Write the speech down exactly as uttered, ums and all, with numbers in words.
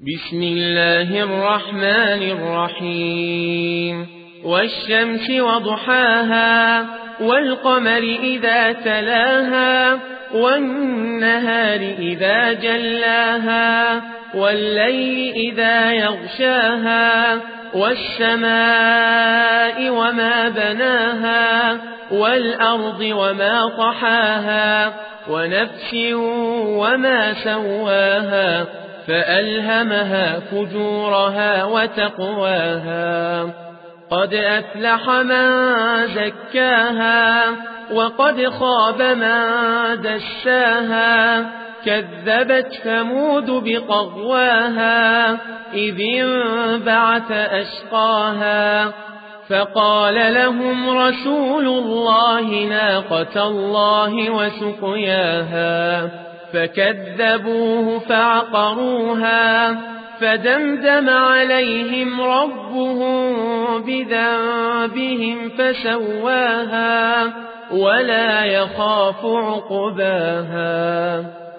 بسم الله الرحمن الرحيم والشمس وضحاها والقمر إذا تلاها والنهار إذا جلاها والليل إذا يغشاها والسماء وما بناها والأرض وما طحاها ونفس وما سواها فألهمها فجورها وتقواها قد أفلح من زكاها وقد خاب من دساها كذبت ثمود بطغواها إذ انبعث أشقاها فقال لهم رسول الله ناقة الله وسقياها فكذبوه فعقروها فدمدم عليهم ربهم بذنبهم فسواها ولا يخاف عقباها.